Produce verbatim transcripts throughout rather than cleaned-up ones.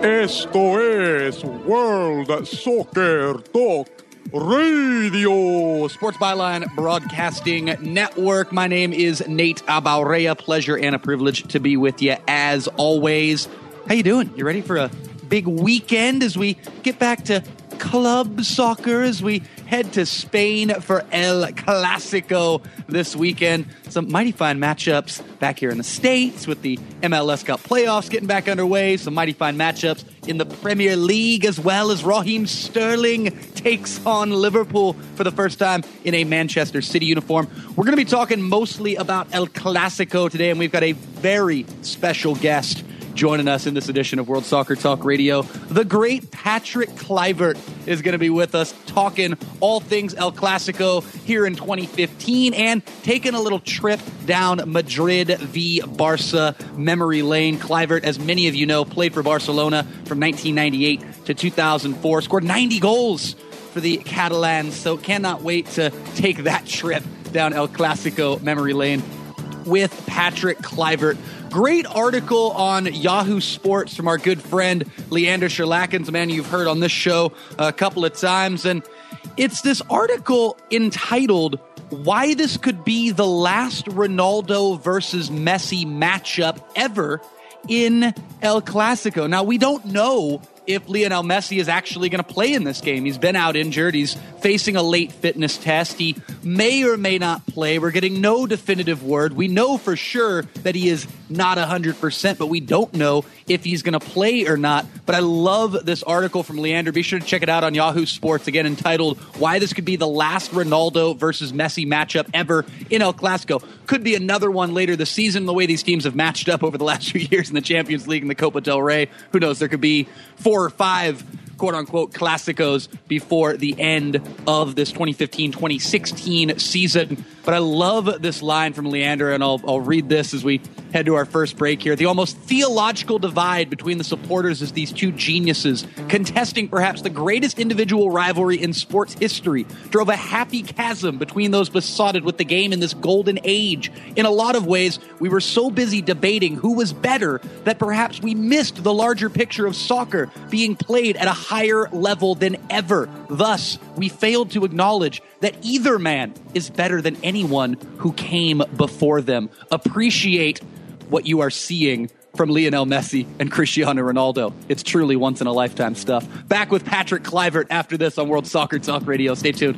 Esto es World Soccer Talk Radio, Sports Byline Broadcasting Network. My name is Nate Abaurrea. Pleasure and a privilege to be with you as always. How you doing? You ready for a big weekend as we get back to club soccer, as we head to Spain for El Clasico this weekend? Some mighty fine matchups back here in the States with the M L S Cup playoffs getting back underway. Some mighty fine matchups in the Premier League, as well as Raheem Sterling takes on Liverpool for the first time in a Manchester City uniform. We're going to be talking mostly about El Clasico today, and we've got a very special guest joining us in this edition of World Soccer Talk Radio. The great Patrick Kluivert is going to be with us talking all things El Clasico here in twenty fifteen and taking a little trip down Madrid v. Barca memory lane. Kluivert, as many of you know, played for Barcelona from nineteen ninety-eight to two thousand four, scored ninety goals for the Catalans, so cannot wait to take that trip down El Clasico memory lane with Patrick Kluivert. Great article on Yahoo Sports from our good friend Leander Sherlackens, a man you've heard on this show a couple of times. And it's this article entitled, "Why This Could Be the Last Ronaldo versus Messi Matchup Ever in El Clasico." Now, we don't know if Lionel Messi is actually going to play in this game. He's been out injured. He's facing a late fitness test. He may or may not play. We're getting no definitive word. We know for sure that he is not one hundred percent, but we don't know if he's going to play or not. But I love this article from Leander. Be sure to check it out on Yahoo Sports, again entitled, "Why This Could Be the Last Ronaldo versus Messi Matchup Ever in El Clasico." Could be another one later this season, the way these teams have matched up over the last few years in the Champions League and the Copa del Rey. Who knows? There could be four or five quote-unquote Clásicos before the end of this twenty fifteen twenty sixteen season. But I love this line from Leander, and I'll, I'll read this as we head to our first break here. "The almost theological divide between the supporters as these two geniuses, contesting perhaps the greatest individual rivalry in sports history, drove a happy chasm between those besotted with the game in this golden age. In a lot of ways, we were so busy debating who was better that perhaps we missed the larger picture of soccer being played at a higher level than ever. Thus, we failed to acknowledge that either man is better than anyone who came before them. Appreciate what you are seeing from Lionel Messi and Cristiano Ronaldo. It's truly once-in-a-lifetime stuff." Back with Patrick Kluivert after this on World Soccer Talk Radio. Stay tuned.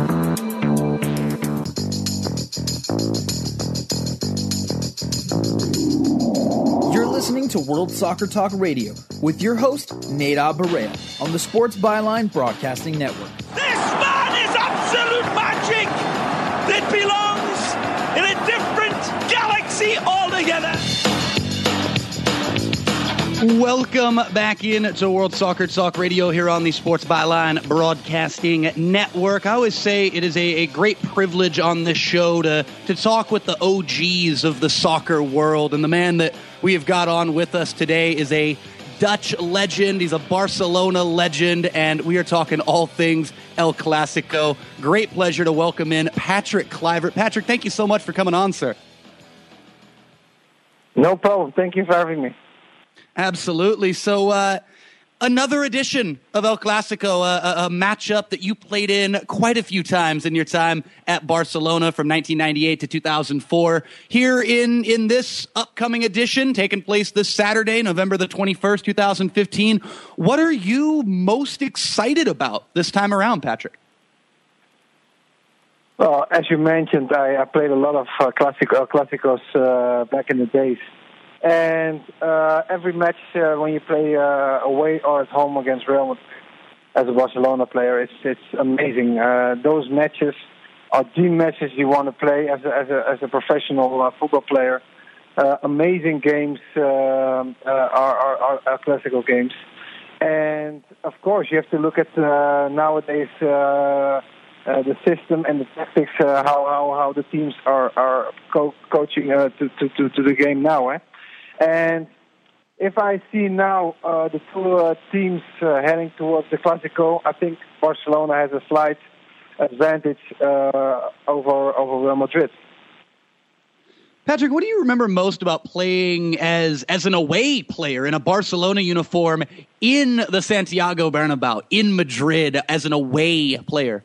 You're listening to World Soccer Talk Radio with your host, Nate Abaurrea, on the Sports Byline Broadcasting Network. This man is absolute magic! It belongs in a different galaxy altogether! Welcome back in to World Soccer Talk Radio here on the Sports Byline Broadcasting Network. I always say it is a, a great privilege on this show to, to talk with the O Gs of the soccer world. And the man that we have got on with us today is a Dutch legend. He's a Barcelona legend, and we are talking all things El Clasico. Great pleasure to welcome in Patrick Kluivert. Patrick, thank you so much for coming on, sir. No problem. Thank you for having me. Absolutely. So, uh, another edition of El Clasico, a, a matchup that you played in quite a few times in your time at Barcelona from nineteen ninety-eight to two thousand four. Here in, in this upcoming edition, taking place this Saturday, November the twenty-first, two thousand fifteen. What are you most excited about this time around, Patrick? Well, as you mentioned, I, I played a lot of uh, classic, uh, Clásicos uh, back in the days. And uh, every match, uh, when you play uh, away or at home against Real Madrid as a Barcelona player, it's it's amazing. Uh, those matches are the matches you want to play as a, as a, as a professional uh, football player. Uh, amazing games uh, uh, are, are, are classical games. And, of course, you have to look at uh, nowadays uh, uh, the system and the tactics, uh, how, how how the teams are, are co- coaching uh, to, to, to, to the game now, eh? And if I see now uh, the two uh, teams uh, heading towards the Clásico, I think Barcelona has a slight advantage uh, over over Real Madrid. Patrick, what do you remember most about playing as as an away player in a Barcelona uniform in the Santiago Bernabeu, in Madrid, as an away player?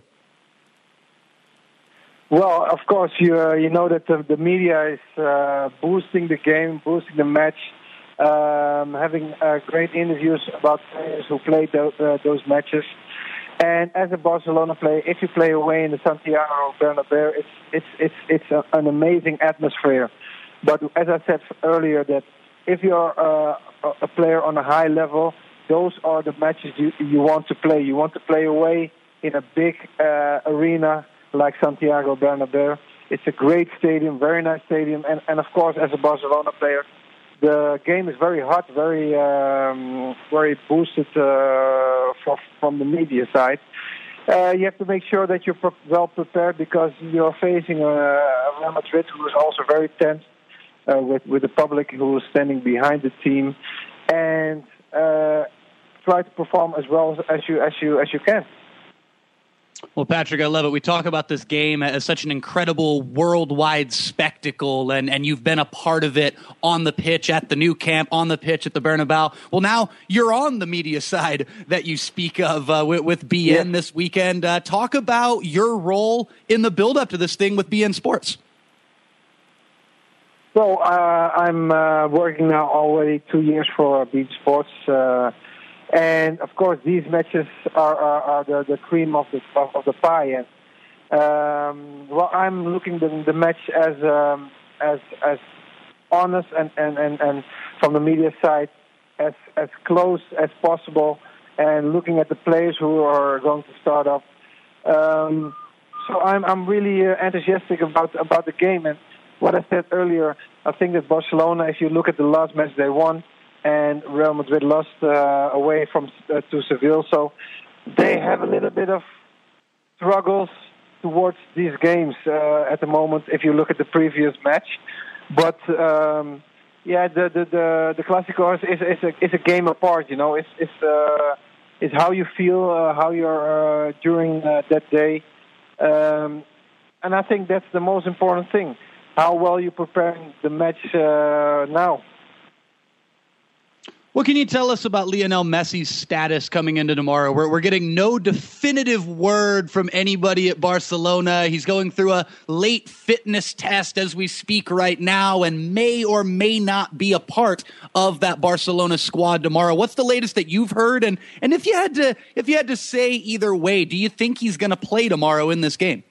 Well, of course, you uh, you know that the, the media is uh, boosting the game, boosting the match, um, having uh, great interviews about players who played those, uh, those matches. And as a Barcelona player, if you play away in the Santiago Bernabeu, it's it's it's it's a, an amazing atmosphere. But as I said earlier, that if you're uh, a player on a high level, those are the matches you you want to play. You want to play away in a big uh, arena like Santiago Bernabeu. It's a great stadium, very nice stadium, and and of course, as a Barcelona player, the game is very hot, very um, very boosted uh, for, from the media side. Uh, you have to make sure that you're pre- well prepared because you're facing a, a Real Madrid who is also very tense uh, with with the public who is standing behind the team, and uh, try to perform as well as you as you as you can. Well, Patrick, I love it. We talk about this game as such an incredible worldwide spectacle, and, and you've been a part of it on the pitch at the new camp, on the pitch at the Bernabeu. Well, now you're on the media side that you speak of uh, with, with B N yeah. this weekend. Uh, talk about your role in the build-up to this thing with B N Sports. So uh, I'm uh, working now already two years for B N Sports. Uh, And of course, these matches are, are, are the, the cream of the of the pie. And um, well, I'm looking the, the match as um, as as honest and, and, and, and from the media side as as close as possible, and looking at the players who are going to start up. Um, so I'm I'm really uh, enthusiastic about about the game. And what I said earlier, I think that Barcelona, if you look at the last match they won, and Real Madrid lost uh, away from uh, to Seville, so they have a little bit of struggles towards these games uh, at the moment. If you look at the previous match, but um, yeah, the the the, the Clásico is, is, is a is a game apart. You know, it's it's uh, it's how you feel, uh, how you're uh, during uh, that day, um, and I think that's the most important thing. How well you preparing the match uh, now. What can you tell us about Lionel Messi's status coming into tomorrow? We're, we're getting no definitive word from anybody at Barcelona. He's going through a late fitness test as we speak right now and may or may not be a part of that Barcelona squad tomorrow. What's the latest that you've heard? And and if you had to if you had to say either way, do you think he's going to play tomorrow in this game?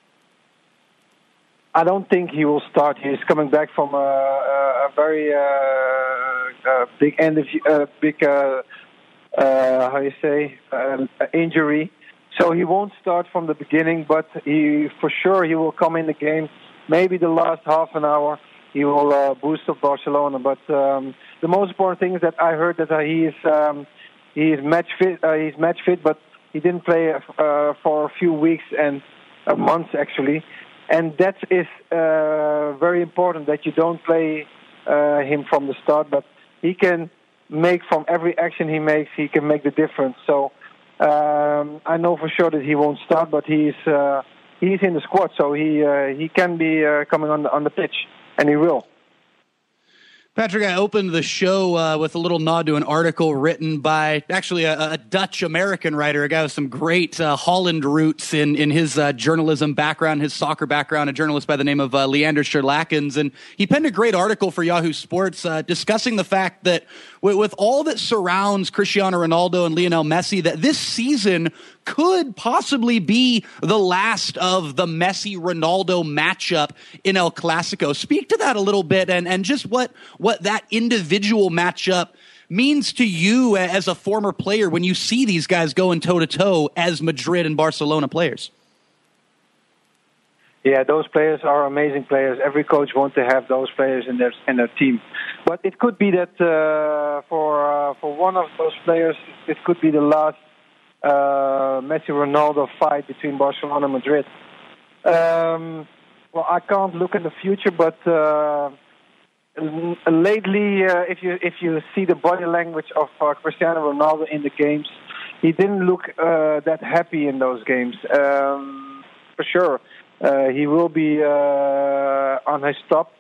I don't think he will start. He's coming back from a, a, a very uh, uh, big end of, uh, big uh, uh, how you say uh, injury, so he won't start from the beginning. But he, for sure, he will come in the game. Maybe the last half an hour, he will uh, boost up Barcelona. But um, the most important thing is that I heard that uh, he is um, he is match fit. Uh, he's match fit, but he didn't play uh, for a few weeks and uh, months actually. And that is uh, very important, that you don't play uh, him from the start, but he can make from every action he makes, he can make the difference. So um, I know for sure that he won't start, but he's uh, he's in the squad, so he uh, he can be uh, coming on the, on the pitch, and he will. Patrick, I opened the show uh, with a little nod to an article written by actually a, a Dutch-American writer, a guy with some great uh, Holland roots in, in his uh, journalism background, his soccer background, a journalist by the name of uh, Leander Scherlackens. And he penned a great article for Yahoo Sports uh, discussing the fact that with, with all that surrounds Cristiano Ronaldo and Lionel Messi, that this season could possibly be the last of the Messi-Ronaldo matchup in El Clasico. Speak to that a little bit and, and just what, what that individual matchup means to you as a former player when you see these guys going toe-to-toe as Madrid and Barcelona players. Yeah, those players are amazing players. Every coach wants to have those players in their in their team. But it could be that uh, for uh, for one of those players, it could be the last Uh, Messi-Ronaldo fight between Barcelona and Madrid. Um, well, I can't look in the future, but uh, lately, uh, if you if you see the body language of uh, Cristiano Ronaldo in the games, he didn't look uh, that happy in those games. Um, for sure, uh, he will be uh, on his top,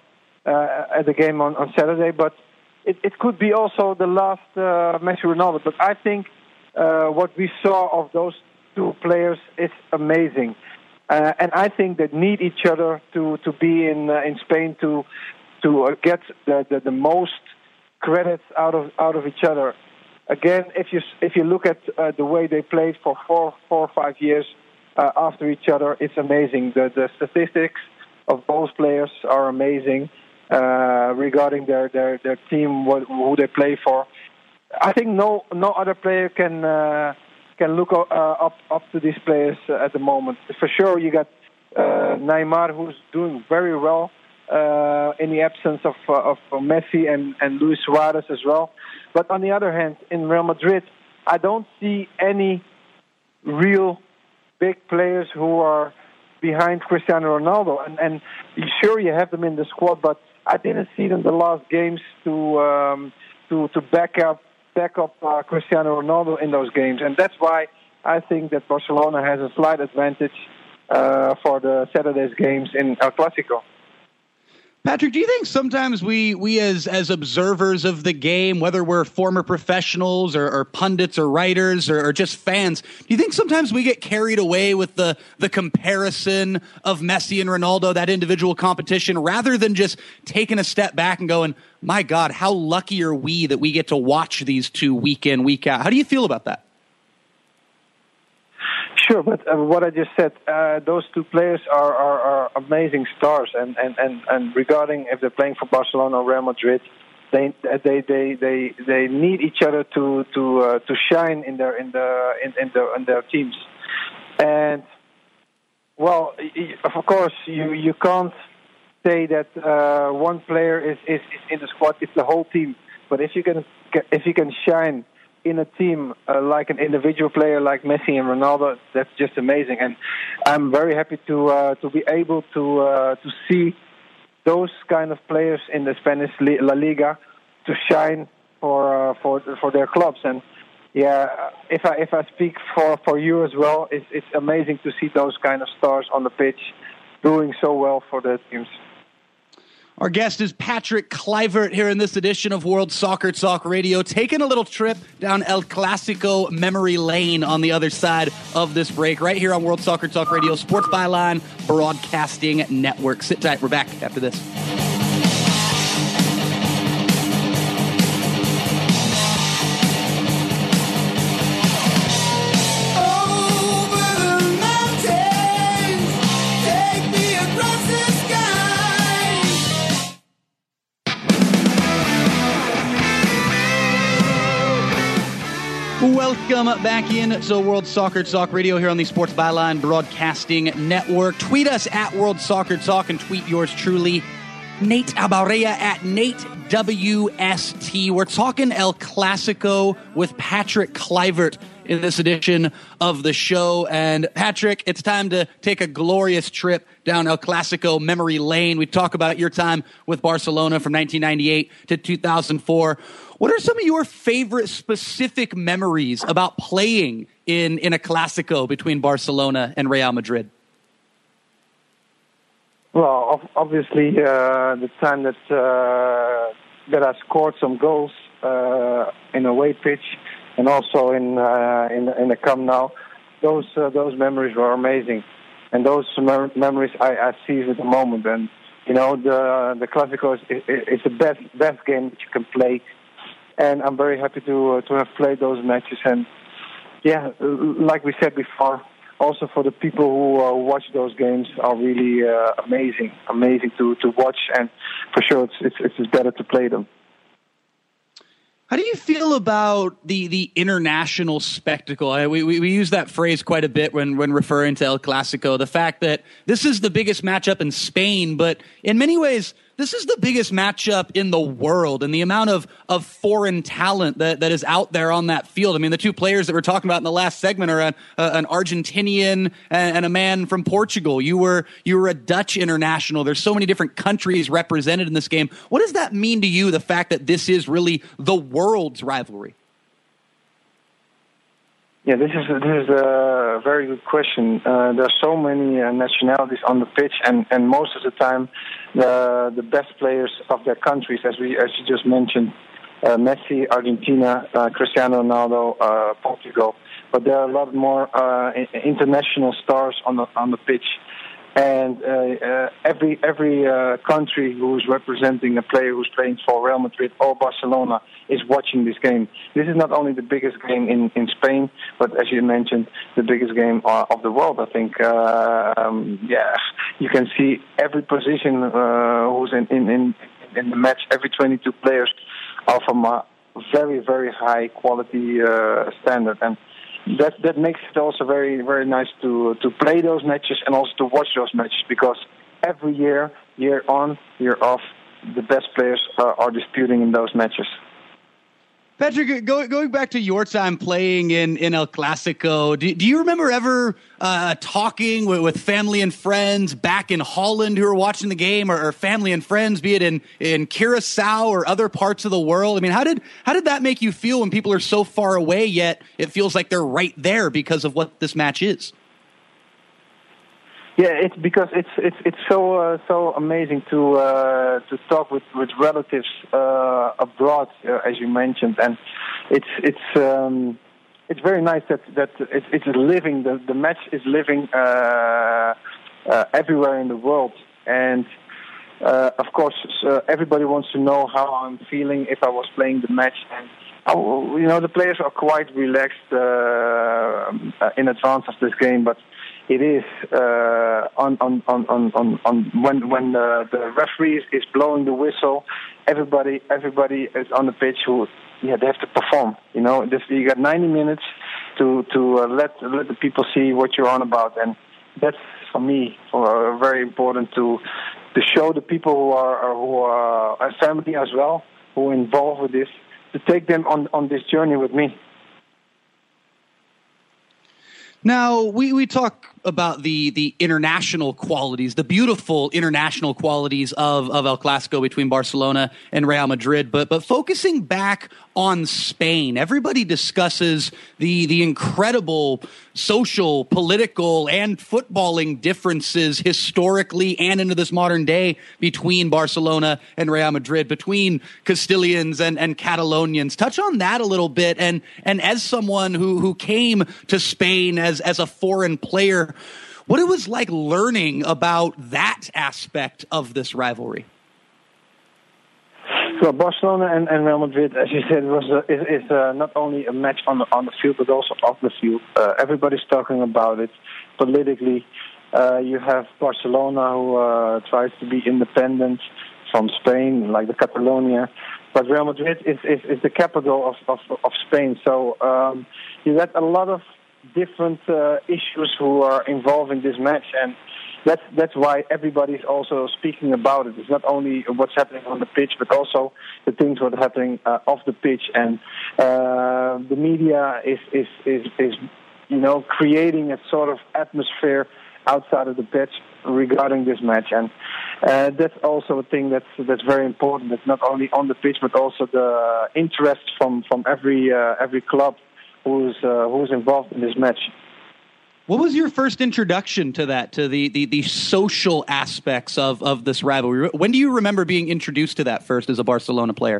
uh, at the game on, on Saturday. But it, it could be also the last uh, Messi Ronaldo. But I think uh, what we saw of those two players is amazing. Uh, and I think they need each other to, to be in uh, in Spain to to uh, get the, the, the most credits out of out of each other. Again, if you if you look at uh, the way they played for four four or five years uh, after each other, it's amazing. The the statistics of both players are amazing uh, regarding their, their, their team, what, who they play for. I think no no other player can uh, can look uh, up up to these players uh, at the moment. For sure, you got uh, Neymar, who's doing very well uh, in the absence of uh, of Messi and, and Luis Suarez as well. But on the other hand, in Real Madrid, I don't see any real big players who are behind Cristiano Ronaldo. And, and sure, you have them in the squad, but I didn't see them the last games to um, to to back up back up uh, Cristiano Ronaldo in those games. And that's why I think that Barcelona has a slight advantage uh, for the Saturday's games in El Clasico. Patrick, do you think sometimes we we as as observers of the game, whether we're former professionals or, or pundits or writers or, or just fans, do you think sometimes we get carried away with the the comparison of Messi and Ronaldo, that individual competition, rather than just taking a step back and going, my God, how lucky are we that we get to watch these two week in, week out? How do you feel about that? Sure, but uh, what I just said, uh, those two players are, are, are amazing stars, and, and, and, and regarding if they're playing for Barcelona or Real Madrid, they they they they, they need each other to to uh, to shine in their in the in, in the in their teams. And well, of course, you, you can't say that uh, one player is, is, is in the squad; it's the whole team. But if you can if you can shine in a team uh, like an individual player like Messi and Ronaldo, that's just amazing. And I'm very happy to uh, to be able to uh, to see those kind of players in the Spanish La Liga to shine for uh, for for their clubs. And yeah, if I if I speak for, for you as well, it's it's amazing to see those kind of stars on the pitch doing so well for their teams. Our guest is Patrick Kluivert here in this edition of World Soccer Talk Radio, taking a little trip down El Clasico memory lane on the other side of this break, right here on World Soccer Talk Radio, Sports Byline Broadcasting Network. Sit tight. We're back after this. Welcome back in to World Soccer Talk Radio here on the Sports Byline Broadcasting Network. Tweet us at World Soccer Talk and tweet yours truly, Nate Abaurrea at Nate W S T. We're talking El Clasico with Patrick Kluivert in this edition of the show. And Patrick, it's time to take a glorious trip down El Clasico memory lane. We talk about your time with Barcelona from nineteen ninety-eight to two thousand four. What are some of your favorite specific memories about playing in, in a Clasico between Barcelona and Real Madrid? Well, obviously, uh, the time that uh, that I scored some goals uh, in a away pitch and also in uh, in, in the Camp Nou, those uh, those memories were amazing, and those mem- memories I, I seize at the moment. And you know, the the Clasico is, is the best best game that you can play. And I'm very happy to uh, to have played those matches. And yeah, like we said before, also for the people who uh, watch those games are really uh, amazing, amazing to, to watch. And for sure, it's, it's it's better to play them. How do you feel about the the international spectacle? I, we, we we use that phrase quite a bit when when referring to El Clasico. The fact that this is the biggest matchup in Spain, but in many ways, this is the biggest matchup in the world, and the amount of, of foreign talent that, that is out there on that field. I mean, the two players that we're talking about in the last segment are an, uh, an Argentinian and, and a man from Portugal. You were you were a Dutch international. There's so many different countries represented in this game. What does that mean to you, the fact that this is really the world's rivalry? Yeah, this is this is a very good question. Uh, there are so many uh, nationalities on the pitch, and, and most of the time, the the best players of their countries, as we as you just mentioned, uh, Messi, Argentina, uh, Cristiano Ronaldo, uh, Portugal. But there are a lot more uh, international stars on the on the pitch. And uh, uh, every every uh, country who's representing a player who's playing for Real Madrid or Barcelona is watching this game. This is not only the biggest game in, in Spain, but as you mentioned, the biggest game uh, of the world. I think, uh, um, yeah, you can see every position uh, who's in, in, in, in the match. Every twenty-two players are from a very, very high quality uh, standard. And That that makes it also very very nice to to play those matches and also to watch those matches, because every year, year on, year off, the best players are, are disputing in those matches. Patrick, go, going back to your time playing in, in El Clasico, do, do you remember ever uh, talking with, with family and friends back in Holland who were watching the game, or, or family and friends, be it in, in Curacao or other parts of the world? I mean, how did how did that make you feel when people are so far away, yet it feels like they're right there because of what this match is? Yeah, it's because it's it's it's so uh, so amazing to uh, to talk with with relatives uh, abroad, uh, as you mentioned, and it's it's um, it's very nice that that it's it's living. The the match is living uh, uh, everywhere in the world, and uh, of course uh, everybody wants to know how I'm feeling if I was playing the match. And oh, you know, the players are quite relaxed uh, in advance of this game, but it is uh, on, on, on, on, on when when the, the referee is blowing the whistle, everybody everybody is on the pitch who yeah they have to perform. You know, this, you got ninety minutes to to uh, let let the people see what you're on about, and that's for me uh, very important to to show the people who are who are a family as well, who are involved with this, to take them on on this journey with me. Now, we, we talk about the the international qualities, the beautiful international qualities of, of El Clasico between Barcelona and Real Madrid, but but focusing back on Spain, everybody discusses the the incredible social, political, and footballing differences historically and into this modern day between Barcelona and Real Madrid, between Castilians and, and Catalonians. Touch on that a little bit, and and as someone who who came to Spain as as a foreign player, what it was like learning about that aspect of this rivalry. So Barcelona and, and Real Madrid, as you said, was a, is, is uh, not only a match on the on the field but also off the field. Uh, everybody's talking about it politically. Uh, you have Barcelona, who uh, tries to be independent from Spain, like the Catalonia, but Real Madrid is, is, is the capital of, of, of Spain. So um, you got a lot of different uh, issues who are involved in this match, and that's that's why everybody's also speaking about it. It's not only what's happening on the pitch, but also the things that are happening uh, off the pitch, and uh, the media is, is is is you know creating a sort of atmosphere outside of the pitch regarding this match, and uh, that's also a thing that's that's very important. It's not only on the pitch, but also the interest from from every uh, every club who's uh, who's involved in this match. What was your first introduction to that, to the, the, the social aspects of, of this rivalry? When do you remember being introduced to that first as a Barcelona player?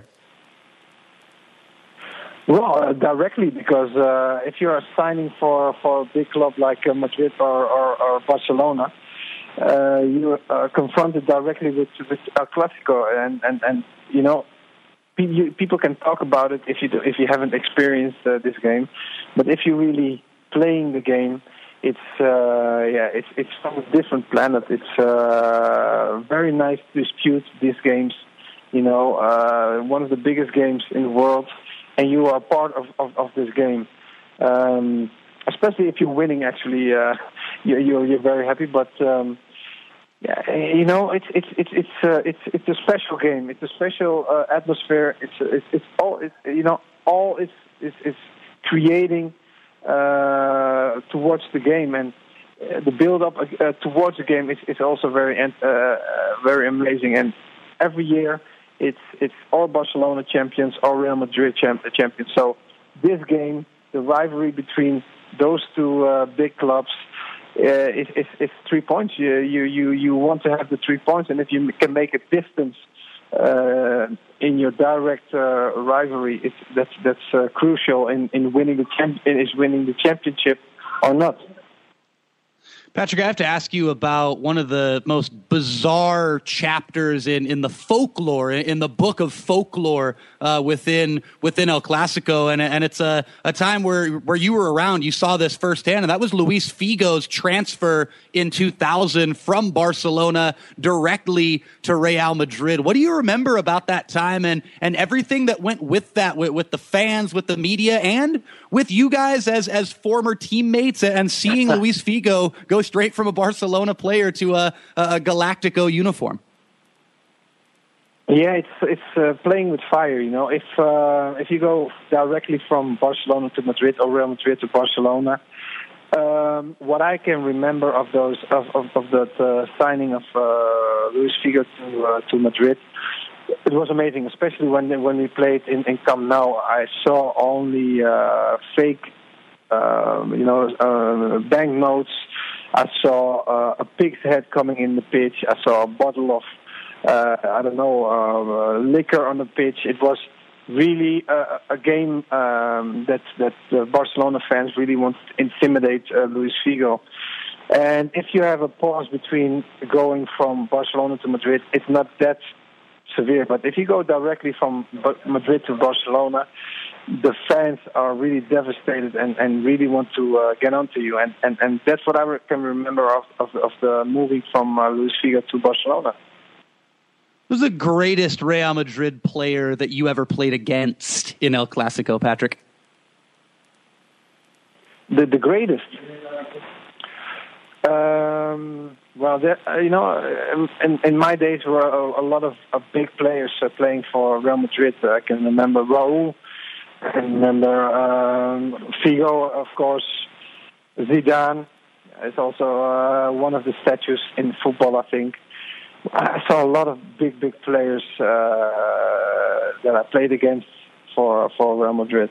Well, uh, directly, because uh, if you are signing for, for a big club like uh, Madrid or, or, or Barcelona, uh, you are confronted directly with, with El Clasico, and, and, and you know, pe- people can talk about it if you do, if you haven't experienced uh, this game, but if you're really playing the game, it's uh, yeah, it's it's from a different planet. It's uh, very nice to dispute these games. You know, uh, one of the biggest games in the world, and you are part of, of, of this game. Um, especially if you're winning, actually, uh, you're, you're you're very happy. But um, yeah, you know, it's it's it's it's uh, it's it's a special game. It's a special uh, atmosphere. It's it's it's all it's, you know all is is is creating uh, towards the game, and uh, the build up uh, towards the game is, is also very uh, very amazing. And every year, it's it's all Barcelona champions, all Real Madrid champ- champions. So this game, the rivalry between those two uh, big clubs, uh, it, it's, it's three points. You, you you you want to have the three points, and if you can make a distance uh, in your direct uh, rivalry, it's, that's that's uh, crucial in, in winning the champ- is winning the championship or not. Patrick, I have to ask you about one of the most bizarre chapters in, in the folklore, in the book of folklore uh, within within El Clasico, and and it's a, a time where where you were around, you saw this firsthand, and that was Luis Figo's transfer in two thousand from Barcelona directly to Real Madrid. What do you remember about that time and and everything that went with that, with, with the fans, with the media, and with you guys as as former teammates, and seeing Luis Figo go straight from a Barcelona player to a, a Galactico uniform? Yeah, it's it's uh, playing with fire. You know, if uh, if you go directly from Barcelona to Madrid or Real Madrid to Barcelona, um, what I can remember of those of of, of that uh, signing of uh, Luis Figo to uh, to Madrid, it was amazing. Especially when when we played in, in Camp Nou, I saw only uh, fake, uh, you know, uh, banknotes. I saw uh, a pig's head coming in the pitch. I saw a bottle of, uh, I don't know, uh, liquor on the pitch. It was really a, a game um, that that the Barcelona fans really want to intimidate uh, Luis Figo. And if you have a pause between going from Barcelona to Madrid, it's not that severe. But if you go directly from Madrid to Barcelona, the fans are really devastated and, and really want to uh, get onto you. And, and, and that's what I re- can remember of, of, of the moving from uh, Luis Figo to Barcelona. Who's the greatest Real Madrid player that you ever played against in El Clasico, Patrick? The, the greatest? Um, well, there, uh, you know, in, in my days there were a, a lot of, of big players uh, playing for Real Madrid. I can remember Raúl. I can remember um, Figo, of course. Zidane is also uh, one of the statues in football, I think. I saw a lot of big, big players uh, that I played against for for Real Madrid.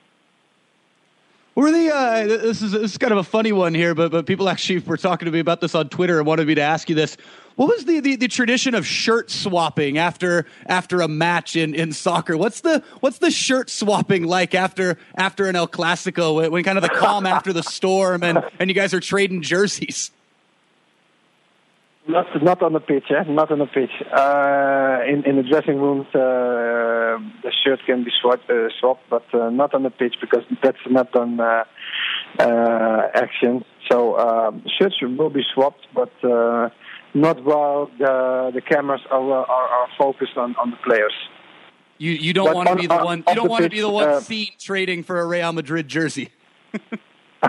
Were the uh, this is this is kind of a funny one here, but but people actually were talking to me about this on Twitter and wanted me to ask you this. What was the, the, the tradition of shirt swapping after after a match in, in soccer? What's the what's the shirt swapping like after after an El Clasico, when, when kind of the calm after the storm and, and you guys are trading jerseys? Not not on the pitch, eh? Not on the pitch. Uh, in in the dressing rooms, uh, the shirt can be swapped, uh, swapped, but uh, not on the pitch because that's not on uh, uh, action. So uh, shirts will be swapped, but uh, not while the the cameras are are, are focused on, on the players. You you don't but want to on, be the on, one. You don't want to be the one uh, seen trading for a Real Madrid jersey. uh,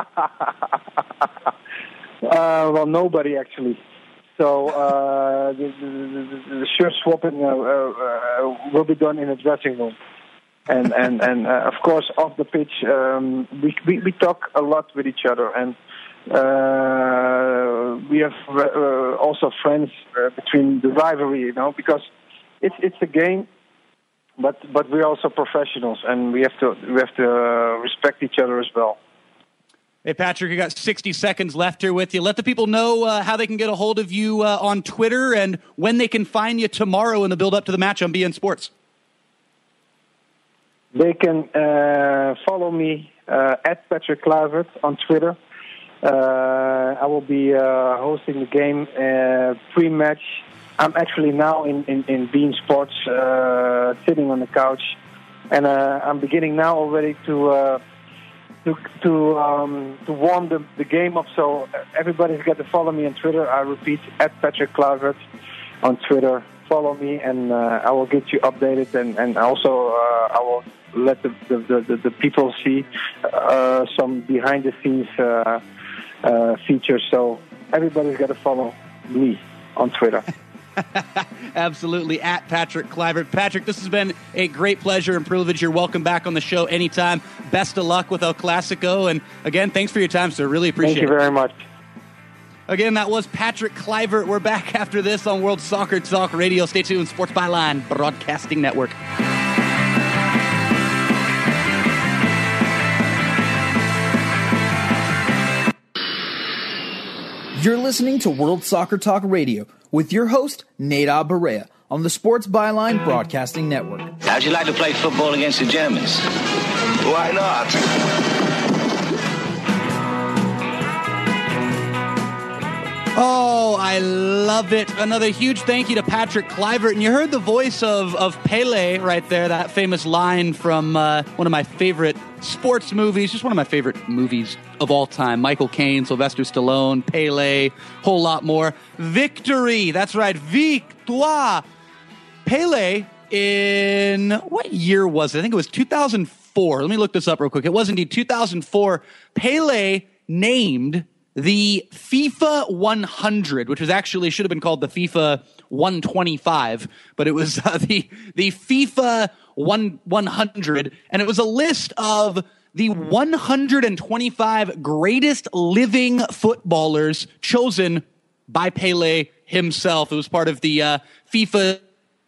well, nobody actually. So uh, the, the, the shirt swapping uh, uh, will be done in the dressing room, and and and uh, of course off the pitch um, we, we we talk a lot with each other, and uh, we have uh, also friends uh, between the rivalry, you know, because it's it's a game, but but we're also professionals, and we have to we have to uh, respect each other as well. Hey, Patrick, you got sixty seconds left here with you. Let the people know uh, how they can get a hold of you uh, on Twitter and when they can find you tomorrow in the build-up to the match on B N Sports. They can uh, follow me uh, at Patrick Kluivert on Twitter. Uh, I will be uh, hosting the game uh, pre-match. I'm actually now in, in, in B N Sports, uh, sitting on the couch. And uh, I'm beginning now already to... Uh, To to um, to warm the, the game up, so everybody's got to follow me on Twitter. I repeat, at Patrick Kluivert on Twitter. Follow me, and uh, I will get you updated, and and also uh, I will let the the, the, the people see uh, some behind the scenes uh, uh, features. So everybody's got to follow me on Twitter. Absolutely, at Patrick Kluivert. Patrick, this has been a great pleasure and privilege. You're welcome back on the show anytime. Best of luck with El Clasico. And again, thanks for your time, sir. Really appreciate it. Thank you very much. Again, that was Patrick Kluivert. We're back after this on World Soccer Talk Radio. Stay tuned. Sports Byline Broadcasting Network. You're listening to World Soccer Talk Radio with your host, Neda Barea, on the Sports Byline Broadcasting Network. How'd you like to play football against the Germans? Why not? Oh, I love it. Another huge thank you to Patrick Kluivert. And you heard the voice of, of Pele right there, that famous line from uh, one of my favorite sports movies, just one of my favorite movies of all time. Michael Caine, Sylvester Stallone, Pele, whole lot more. Victory. That's right. Victoire. Pele in, what year was it? I think it was two thousand four. Let me look this up real quick. It was indeed two thousand four. Pele named the FIFA one hundred, which was actually should have been called the FIFA one twenty-five, but it was uh, the the FIFA one hundred, and it was a list of the one hundred twenty-five greatest living footballers chosen by Pele himself. It was part of the uh, FIFA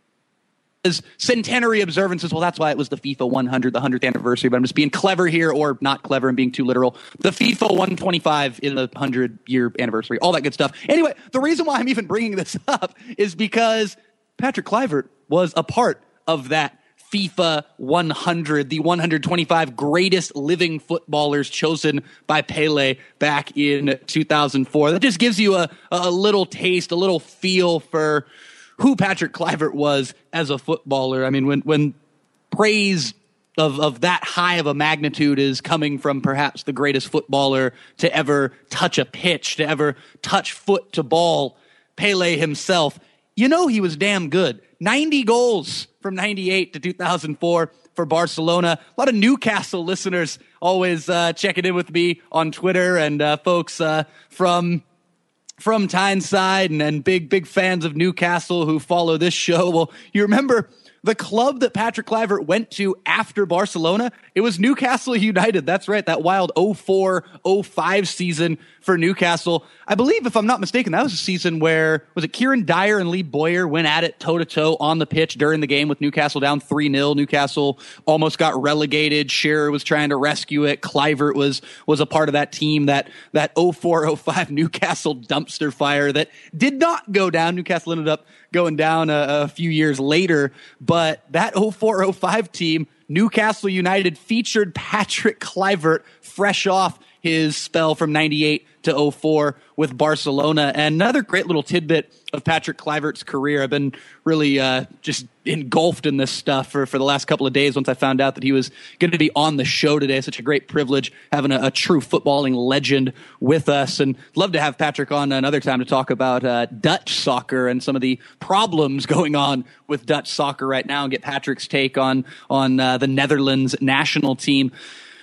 centenary observances. Well, that's why it was the FIFA one hundred, the one hundredth anniversary, but I'm just being clever here, or not clever and being too literal. The FIFA one twenty-five in the one hundred year anniversary, all that good stuff. Anyway, the reason why I'm even bringing this up is because Patrick Kluivert was a part of that FIFA one hundred, the one hundred twenty-five greatest living footballers chosen by Pele back in two thousand four. That just gives you a, a little taste, a little feel for who Patrick Kluivert was as a footballer. I mean, when when praise of, of that high of a magnitude is coming from perhaps the greatest footballer to ever touch a pitch, to ever touch foot to ball, Pele himself, you know he was damn good. ninety goals from ninety-eight to two thousand four for Barcelona. A lot of Newcastle listeners always uh, checking in with me on Twitter, and uh, folks uh, from... from Tyneside and, and big, big fans of Newcastle who follow this show. Well, you remember the club that Patrick Kluivert went to after Barcelona? It was Newcastle United. That's right. That wild oh four oh five season for Newcastle. I believe, if I'm not mistaken, that was a season where, was it Kieran Dyer and Lee Boyer went at it toe-to-toe on the pitch during the game with Newcastle down three nil. Newcastle almost got relegated. Shearer was trying to rescue it. Kluivert was was a part of that team, that that oh four oh five Newcastle dumpster fire that did not go down. Newcastle ended up going down a, a few years later, but that oh four oh five team, Newcastle United, featured Patrick Kluivert fresh off his spell from ninety-eight to oh four with Barcelona. And another great little tidbit of Patrick Kluivert's career. I've been really uh, just engulfed in this stuff for, for the last couple of days once I found out that he was going to be on the show today. Such a great privilege having a, a true footballing legend with us, and love to have Patrick on another time to talk about uh, Dutch soccer and some of the problems going on with Dutch soccer right now, and get Patrick's take on, on uh, the Netherlands national team.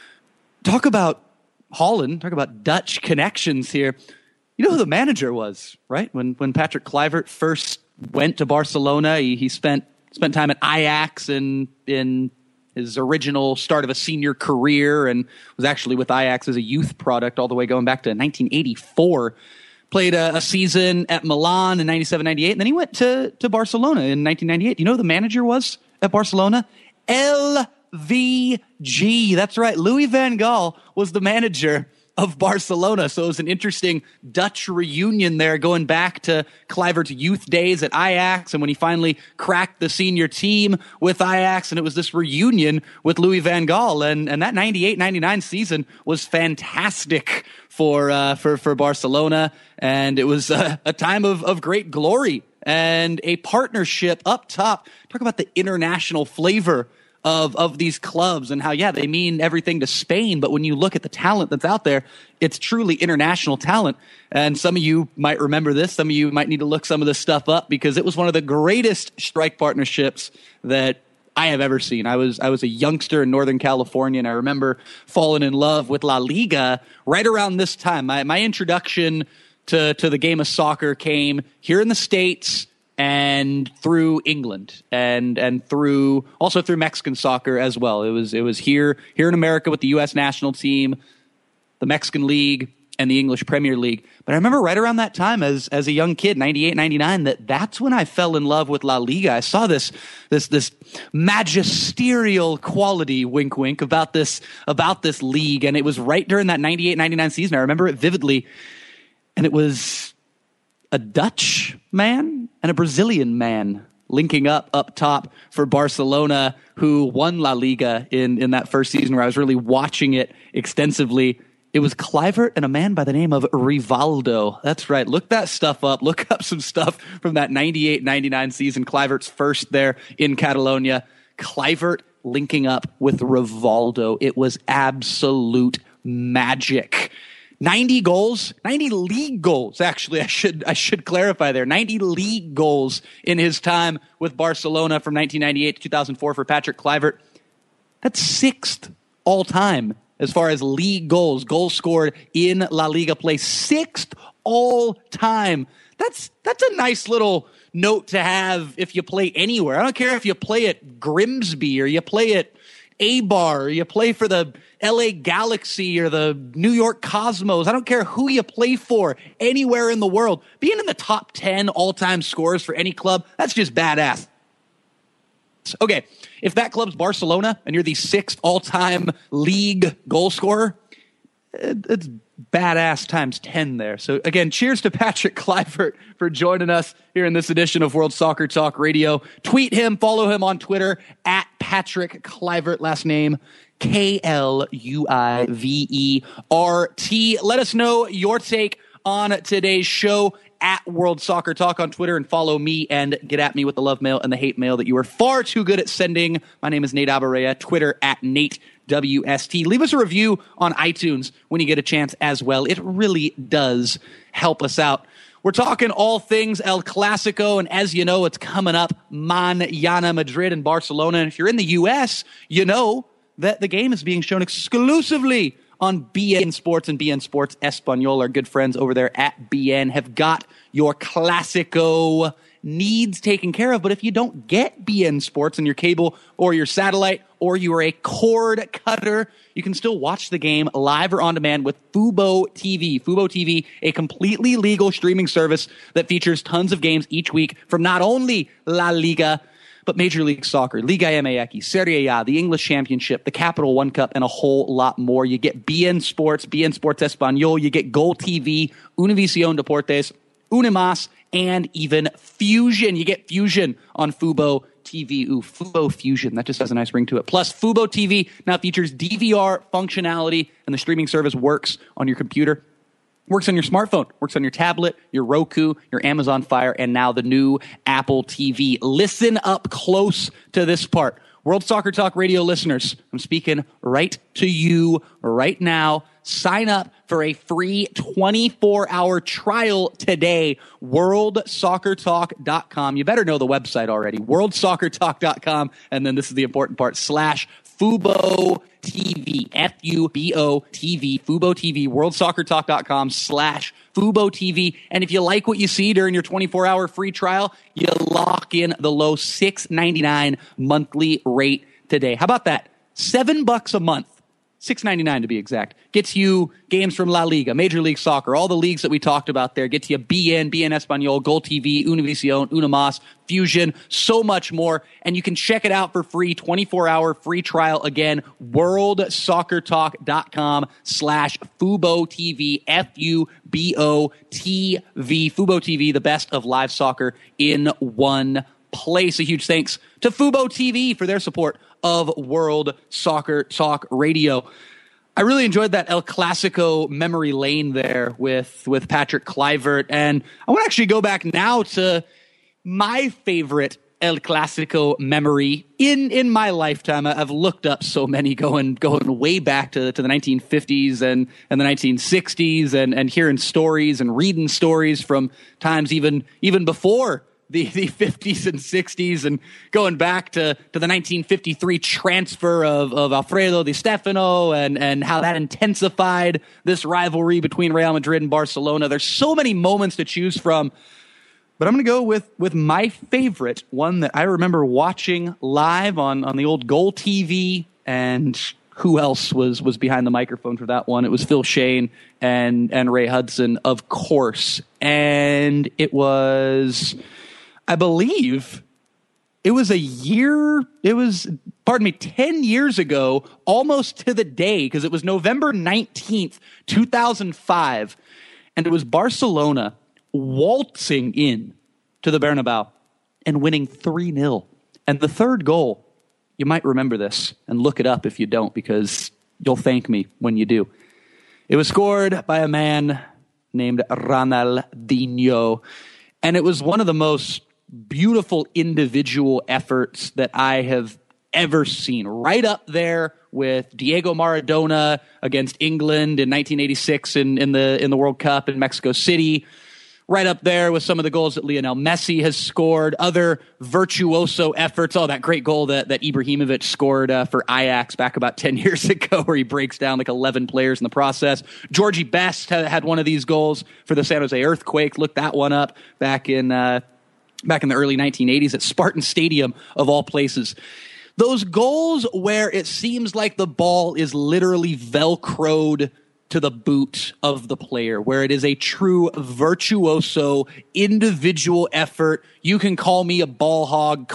Talk about Holland, talk about Dutch connections here. You know who the manager was, right? When when Patrick Kluivert first went to Barcelona, he, he spent spent time at Ajax in in his original start of a senior career, and was actually with Ajax as a youth product all the way going back to nineteen eighty-four. Played a, a season at Milan in ninety-seven ninety-eight, and then he went to, to Barcelona in nineteen ninety-eight. You know who the manager was at Barcelona? L V G. That's right. Louis van Gaal was the manager of Barcelona. So it was an interesting Dutch reunion there, going back to Kluivert's youth days at Ajax, and when he finally cracked the senior team with Ajax, and it was this reunion with Louis van Gaal. And, and that ninety-eight ninety-nine season was fantastic for uh, for, for Barcelona, and it was uh, a time of, of great glory and a partnership up top. Talk about the international flavor of of these clubs, and how, yeah, they mean everything to Spain, but when you look at the talent that's out there, it's truly international talent. And some of you might remember this. Some of you might need to look some of this stuff up, because it was one of the greatest strike partnerships that I have ever seen. I was I was a youngster in Northern California, and I remember falling in love with La Liga right around this time. My my introduction to to the game of soccer came here in the States, and through England, and and through also through Mexican soccer as well. It was it was here here in America with the U S national team, the Mexican League, and the English Premier League. But I remember right around that time, as as a young kid, ninety-eight ninety-nine, that that's when I fell in love with La Liga. I saw this this this magisterial quality, wink wink, about this about this league, and it was right during that ninety-eight ninety-nine season. I remember it vividly. And it was a Dutch man and a Brazilian man linking up up top for Barcelona, who won La Liga in, in that first season where I was really watching it extensively. It was Kluivert and a man by the name of Rivaldo. That's right. Look that stuff up. Look up some stuff from that ninety-eight ninety-nine season. Kluivert's first there in Catalonia. Kluivert linking up with Rivaldo. It was absolute magic. ninety goals, ninety league goals, actually, I should I should clarify there. ninety league goals in his time with Barcelona from nineteen ninety-eight to two thousand four for Patrick Kluivert. That's sixth all-time as far as league goals, goals scored in La Liga play. Sixth all-time. That's, that's a nice little note to have if you play anywhere. I don't care if you play at Grimsby or you play at A-Bar or you play for the L A Galaxy or the New York Cosmos. I don't care who you play for anywhere in the world. Being in the top ten all-time scorers for any club, that's just badass. Okay, if that club's Barcelona and you're the sixth all-time league goal scorer, it's badass times ten there. So again, cheers to Patrick Kluivert for joining us here in this edition of World Soccer Talk Radio. Tweet him, follow him on Twitter at Patrick Kluivert, last name K L U I V E R T. Let us know your take on today's show at World Soccer Talk on Twitter, and follow me and get at me with the love mail and the hate mail that you are far too good at sending. My name is Nate Abaurrea, Twitter at Nate W S T. Leave us a review on iTunes when you get a chance as well. It really does help us out. We're talking all things El Clasico, and as you know, it's coming up mañana, Madrid and Barcelona. And if you're in the U S, you know that the game is being shown exclusively on B N Sports, and B N Sports Español, our good friends over there at B N, have got your Clasico needs taken care of. But if you don't get B N Sports on your cable or your satellite, or you are a cord cutter, you can still watch the game live or on demand with Fubo T V. Fubo T V, a completely legal streaming service that features tons of games each week from not only La Liga, but Major League Soccer, Liga M X, Serie A, the English Championship, the Capital One Cup, and a whole lot more. You get B N Sports, B N Sports Español, you get Gol T V, Univision Deportes, Unimas, and even Fusion. You get Fusion on Fubo T V. Ooh, Fubo Fusion. That just has a nice ring to it. Plus, Fubo T V now features D V R functionality, and the streaming service works on your computer. Works on your smartphone, works on your tablet, your Roku, your Amazon Fire, and now the new Apple T V. Listen up close to this part. World Soccer Talk Radio listeners, I'm speaking right to you right now. Sign up for a free twenty-four hour trial today. world soccer talk dot com. You better know the website already. world soccer talk dot com. And then this is the important part, slash Fubo T V, F U B O T V, Fubo T V, world soccer talk dot com slash Fubo T V. And if you like what you see during your twenty-four hour free trial, you lock in the low six ninety-nine monthly rate today. How about that? Seven bucks a month. six ninety-nine to be exact. Gets you games from La Liga, Major League Soccer, all the leagues that we talked about there. Gets you B N, B N Español, Gol T V, Univision, Unimas, Fusion, so much more. And you can check it out for free, twenty-four hour free trial. Again, world soccer talk dot com slash Fubo T V, F U B O T V. Fubo T V, the best of live soccer in one place. A huge thanks to Fubo T V for their support of World Soccer Talk Radio. I really enjoyed that El Clasico memory lane there with, with Patrick Kluivert. And I want to actually go back now to my favorite El Clasico memory in, in my lifetime. I've looked up so many going going way back to, to the nineteen fifties and, and the nineteen sixties and, and hearing stories and reading stories from times even even before the, the fifties and sixties, and going back to, to the nineteen fifty-three transfer of, of Alfredo Di Stefano and, and how that intensified this rivalry between Real Madrid and Barcelona. There's so many moments to choose from, but I'm going to go with, with my favorite, one that I remember watching live on, on the old Gol T V, and who else was, was behind the microphone for that one? It was Phil Shane and, and Ray Hudson, of course. And it was, I believe it was a year, it was, pardon me, ten years ago, almost to the day, because it was November nineteenth, two thousand five. And it was Barcelona waltzing in to the Bernabeu and winning three nil. And the third goal, you might remember this, and look it up if you don't, because you'll thank me when you do. It was scored by a man named Ronaldinho, and it was one of the most beautiful individual efforts that I have ever seen. Right up there with Diego Maradona against England in nineteen eighty-six in, in the in the World Cup in Mexico City. Right up there with some of the goals that Lionel Messi has scored, other virtuoso efforts. Oh, that great goal that, that Ibrahimovic scored uh, for Ajax back about ten years ago, where he breaks down like eleven players in the process. Georgie Best had, had one of these goals for the San Jose Earthquake. Look that one up back in uh, back in the early nineteen eighties at Spartan Stadium, of all places. Those goals where it seems like the ball is literally Velcroed to the boot of the player, where it is a true virtuoso individual effort. You can call me a ball hog,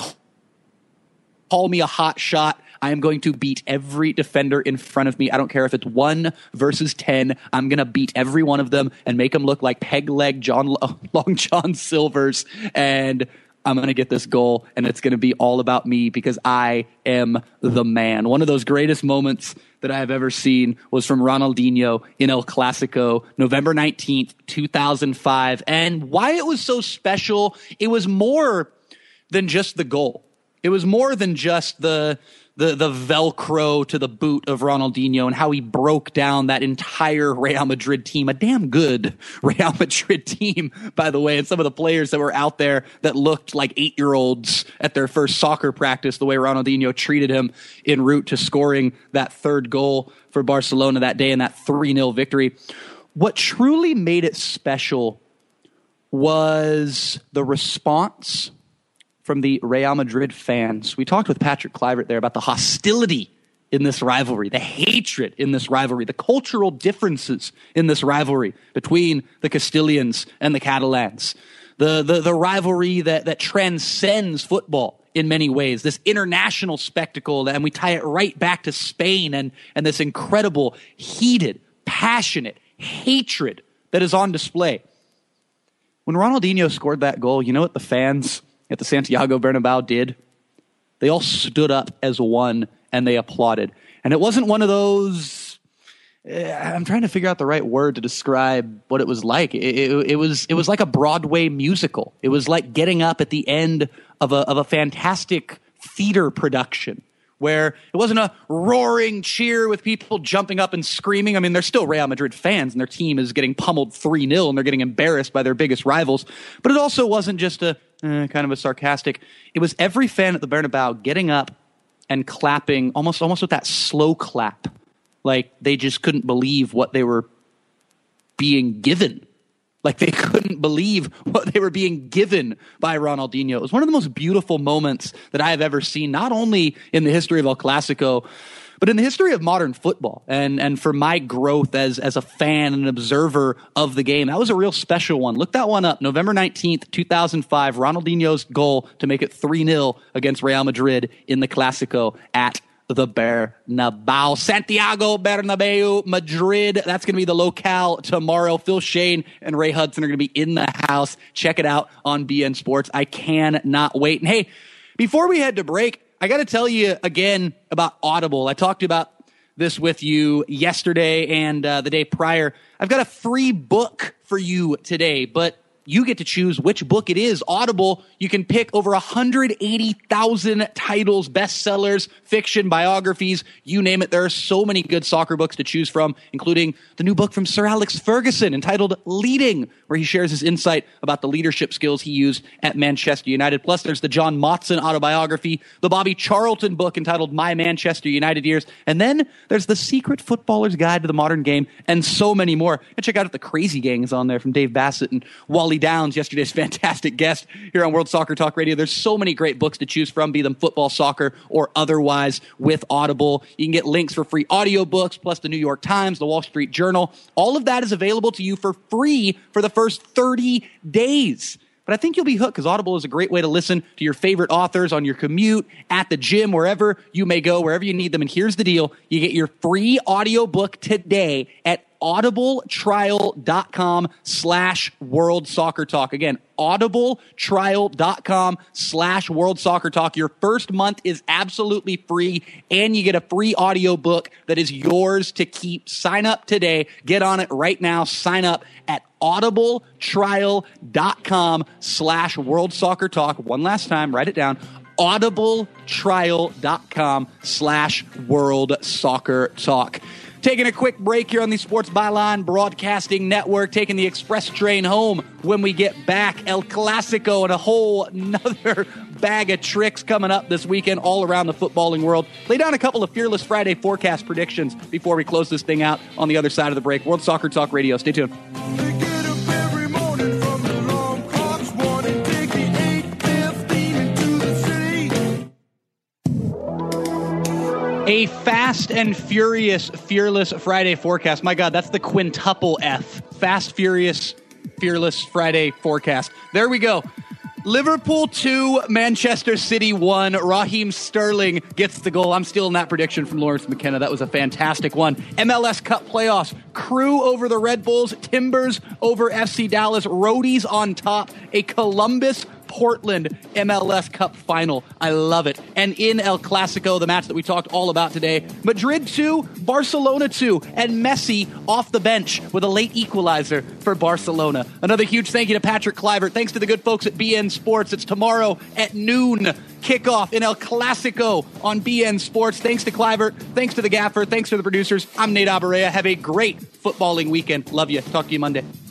call me a hot shot. I am going to beat every defender in front of me. I don't care if it's one versus ten. I'm going to beat every one of them and make them look like peg leg John Long John Silvers. And I'm going to get this goal, and it's going to be all about me because I am the man. One of those greatest moments that I have ever seen was from Ronaldinho in El Clasico, November nineteenth, two thousand five. And why it was so special, it was more than just the goal. It was more than just the the the Velcro to the boot of Ronaldinho and how he broke down that entire Real Madrid team, a damn good Real Madrid team, by the way, and some of the players that were out there that looked like eight-year-olds at their first soccer practice, the way Ronaldinho treated him en route to scoring that third goal for Barcelona that day in that three nil victory. What truly made it special was the response from the Real Madrid fans. We talked with Patrick Kluivert there about the hostility in this rivalry, the hatred in this rivalry, the cultural differences in this rivalry between the Castilians and the Catalans, the the, the rivalry that, that transcends football in many ways, this international spectacle, and we tie it right back to Spain and, and this incredible, heated, passionate hatred that is on display. When Ronaldinho scored that goal, you know what the fans at the Santiago Bernabeu did? They all stood up as one and they applauded. And it wasn't one of those, I'm trying to figure out the right word to describe what it was like. It, it, it was it was like a Broadway musical. It was like getting up at the end of a of a fantastic theater production, where it wasn't a roaring cheer with people jumping up and screaming. I mean, they're still Real Madrid fans, and their team is getting pummeled three nil, and they're getting embarrassed by their biggest rivals. But it also wasn't just a eh, kind of a sarcastic. It was every fan at the Bernabeu getting up and clapping, almost, almost with that slow clap, like they just couldn't believe what they were being given. Like they couldn't believe what they were being given by Ronaldinho. It was one of the most beautiful moments that I have ever seen, not only in the history of El Clasico, but in the history of modern football. And and for my growth as, as a fan and an observer of the game, that was a real special one. Look that one up. November nineteenth, two thousand five, Ronaldinho's goal to make it three nil against Real Madrid in the Clasico at the Bernabeu. Santiago Bernabeu, Madrid. That's going to be the locale tomorrow. Phil Shane and Ray Hudson are going to be in the house. Check it out on B N Sports. I cannot wait. And hey, before we head to break, I got to tell you again about Audible. I talked about this with you yesterday and uh, the day prior. I've got a free book for you today, but you get to choose which book it is. Audible, you can pick over one hundred eighty thousand titles, bestsellers, fiction, biographies, you name it. There are so many good soccer books to choose from, including the new book from Sir Alex Ferguson entitled Leading, where he shares his insight about the leadership skills he used at Manchester United. Plus, there's the John Motson autobiography, the Bobby Charlton book entitled My Manchester United Years, and then there's The Secret Footballer's Guide to the Modern Game, and so many more. And check out if the Crazy Gang is on there from Dave Bassett and Wally Downs, yesterday's fantastic guest here on World Soccer Talk Radio. There's so many great books to choose from, be them football, soccer, or otherwise with Audible. You can get links for free audiobooks, plus the New York Times, the Wall Street Journal. All of that is available to you for free for the first thirty days. But I think you'll be hooked because Audible is a great way to listen to your favorite authors on your commute, at the gym, wherever you may go, wherever you need them. And here's the deal. You get your free audiobook today at audibletrial.com slash World Soccer Talk. Again, audibletrial.com slash World Soccer Talk. Your first month is absolutely free, and you get a free audio book that is yours to keep. Sign up today. Get on it right now. Sign up at audibletrial.com slash World Soccer Talk. One last time, write it down. audibletrial.com slash World Soccer Talk. Taking a quick break here on the Sports Byline Broadcasting Network, taking the express train home. When we get back, El Clasico and a whole nother bag of tricks coming up this weekend all around the footballing world. Lay down a couple of Fearless Friday forecast predictions before we close this thing out on the other side of the break. World Soccer Talk Radio. Stay tuned. A fast and furious, fearless Friday forecast. My God, that's the quintuple F. Fast, furious, fearless Friday forecast. There we go. Liverpool two, Manchester City one. Raheem Sterling gets the goal. I'm stealing that prediction from Lawrence McKenna. That was a fantastic one. M L S Cup playoffs. Crew over the Red Bulls. Timbers over F C Dallas. Roadies on top. A Columbus Portland M L S Cup final. I love it. And in El Clasico, the match that we talked all about today, Madrid two, Barcelona two, and Messi off the bench with a late equalizer for Barcelona. Another huge thank you to Patrick Kluivert. Thanks to the good folks at B N Sports. It's tomorrow at noon. Kickoff in El Clasico on B N Sports. Thanks to Kluivert. Thanks to the gaffer. Thanks to the producers. I'm Nate Abaurrea. Have a great footballing weekend. Love you. Talk to you Monday.